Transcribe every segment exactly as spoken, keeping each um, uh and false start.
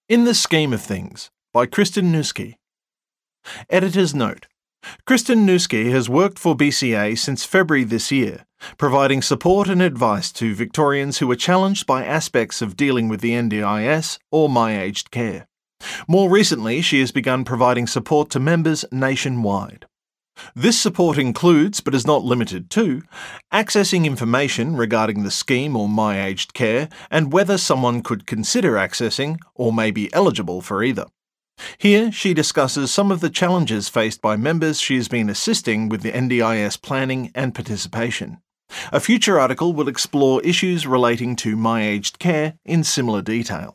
In the Scheme of Things by Kristen Nuske. Editor's note. Kristen Nuske has worked for B C A since February this year, providing support and advice to Victorians who are challenged by aspects of dealing with the N D I S or My Aged Care. More recently, she has begun providing support to members nationwide. This support includes, but is not limited to, accessing information regarding the scheme or My Aged Care and whether someone could consider accessing or may be eligible for either. Here, she discusses some of the challenges faced by members she has been assisting with the N D I S planning and participation. A future article will explore issues relating to My Aged Care in similar detail.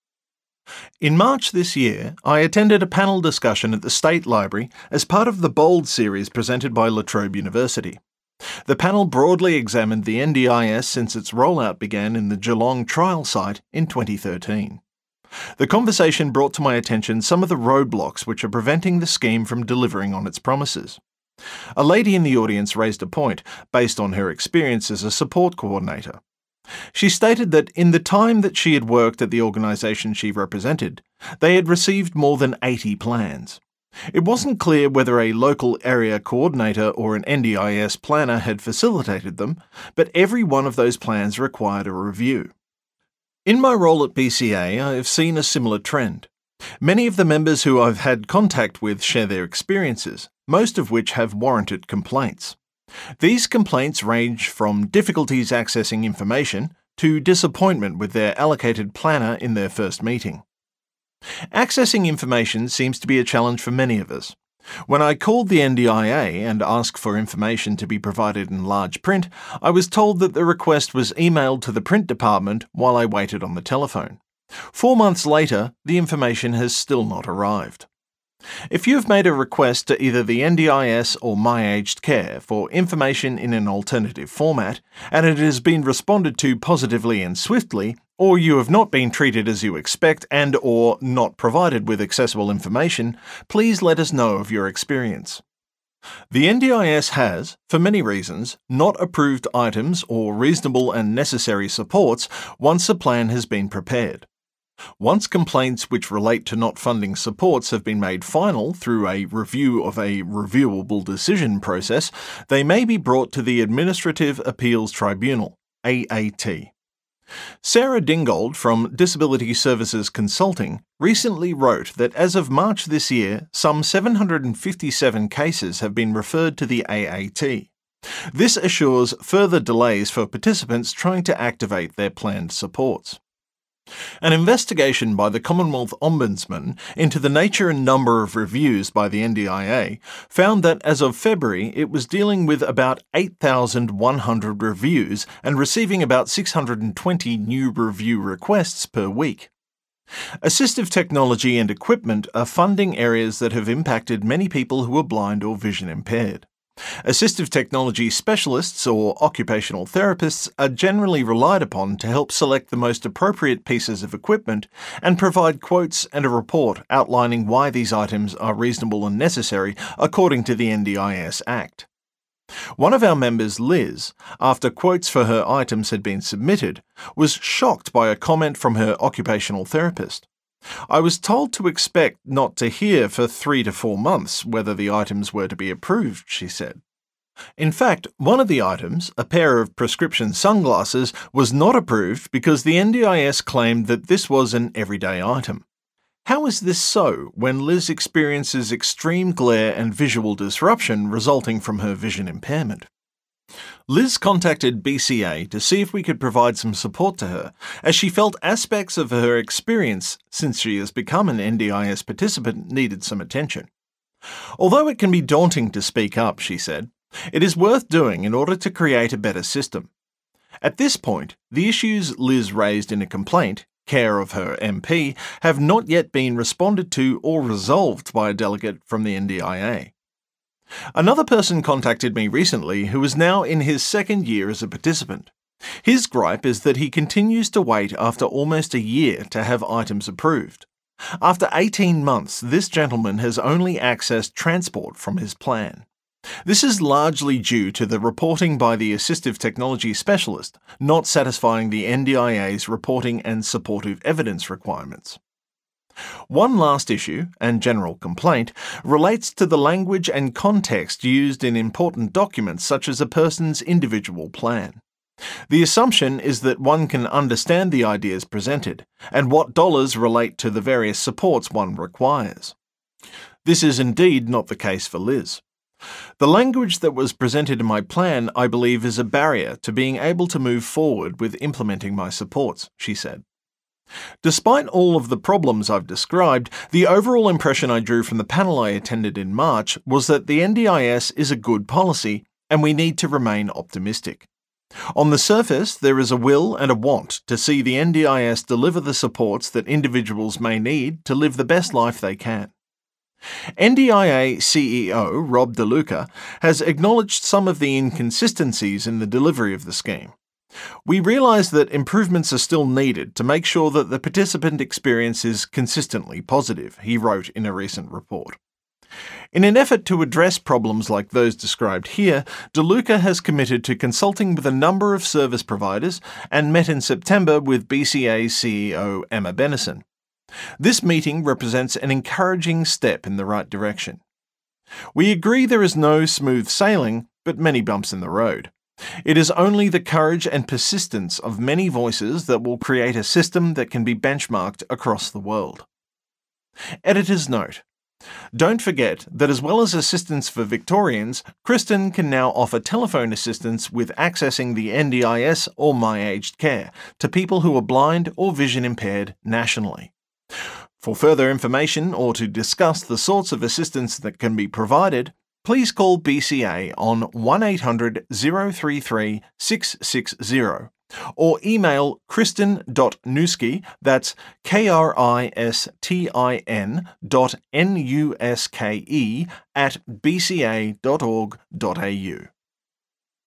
In March this year, I attended a panel discussion at the State Library as part of the BOLD series presented by La Trobe University. The panel broadly examined the N D I S since its rollout began in the Geelong trial site in twenty thirteen. The conversation brought to my attention some of the roadblocks which are preventing the scheme from delivering on its promises. A lady in the audience raised a point based on her experience as a support coordinator. She stated that in the time that she had worked at the organisation she represented, they had received more than eighty plans. It wasn't clear whether a local area coordinator or an N D I S planner had facilitated them, but every one of those plans required a review. In my role at B C A, I have seen a similar trend. Many of the members who I've had contact with share their experiences, most of which have warranted complaints. These complaints range from difficulties accessing information to disappointment with their allocated planner in their first meeting. Accessing information seems to be a challenge for many of us. When I called the N D I A and asked for information to be provided in large print, I was told that the request was emailed to the print department while I waited on the telephone. Four months later, the information has still not arrived. If you have made a request to either the N D I S or My Aged Care for information in an alternative format, and it has been responded to positively and swiftly, or you have not been treated as you expect and or not provided with accessible information, please let us know of your experience. The N D I S has, for many reasons, not approved items or reasonable and necessary supports once a plan has been prepared. Once complaints which relate to not funding supports have been made final through a review of a reviewable decision process, they may be brought to the Administrative Appeals Tribunal, A A T. Sarah Dingold from Disability Services Consulting recently wrote that as of March this year, some seven hundred fifty-seven cases have been referred to the A A T. This assures further delays for participants trying to activate their planned supports. An investigation by the Commonwealth Ombudsman into the nature and number of reviews by the N D I A found that as of February it was dealing with about eight thousand one hundred reviews and receiving about six hundred twenty new review requests per week. Assistive technology and equipment are funding areas that have impacted many people who are blind or vision impaired. Assistive technology specialists or occupational therapists are generally relied upon to help select the most appropriate pieces of equipment and provide quotes and a report outlining why these items are reasonable and necessary according to the N D I S Act. One of our members, Liz, after quotes for her items had been submitted, was shocked by a comment from her occupational therapist. I was told to expect not to hear for three to four months whether the items were to be approved, she said. In fact, one of the items, a pair of prescription sunglasses, was not approved because the N D I S claimed that this was an everyday item. How is this so when Liz experiences extreme glare and visual disruption resulting from her vision impairment? Liz contacted B C A to see if we could provide some support to her, as she felt aspects of her experience since she has become an N D I S participant needed some attention. Although it can be daunting to speak up, she said, it is worth doing in order to create a better system. At this point, the issues Liz raised in a complaint, care of her M P, have not yet been responded to or resolved by a delegate from the N D I A. Another person contacted me recently who is now in his second year as a participant. His gripe is that he continues to wait after almost a year to have items approved. After eighteen months, this gentleman has only accessed transport from his plan. This is largely due to the reporting by the assistive technology specialist not satisfying the N D I A's reporting and supportive evidence requirements. One last issue, and general complaint, relates to the language and context used in important documents such as a person's individual plan. The assumption is that one can understand the ideas presented, and what dollars relate to the various supports one requires. This is indeed not the case for Liz. The language that was presented in my plan, I believe, is a barrier to being able to move forward with implementing my supports, she said. Despite all of the problems I've described, the overall impression I drew from the panel I attended in March was that the N D I S is a good policy, and we need to remain optimistic. On the surface, there is a will and a want to see the N D I S deliver the supports that individuals may need to live the best life they can. N D I A C E O Rob DeLuca has acknowledged some of the inconsistencies in the delivery of the scheme. We realise that improvements are still needed to make sure that the participant experience is consistently positive, he wrote in a recent report. In an effort to address problems like those described here, DeLuca has committed to consulting with a number of service providers and met in September with B C A C E O Emma Bennison. This meeting represents an encouraging step in the right direction. We agree there is no smooth sailing, but many bumps in the road. It is only the courage and persistence of many voices that will create a system that can be benchmarked across the world. Editor's note. Don't forget that as well as assistance for Victorians, Kristen can now offer telephone assistance with accessing the N D I S or My Aged Care to people who are blind or vision impaired nationally. For further information or to discuss the sorts of assistance that can be provided, please call B C A on one eight hundred, zero three three, six six zero or email kristen dot nuske, that's K R I S T I N dot N U S K E at b c a dot org dot a u.